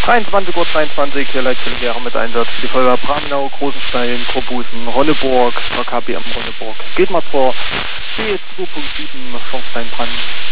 23:23 Uhr, hier Leitstellenlehrer mit Einsatz für die Feuerwehr Bramnau, Großenstein, Korbusen, Ronneburg, KPM Ronneburg. Geht mal zur B2.7 Schornsteinbrand.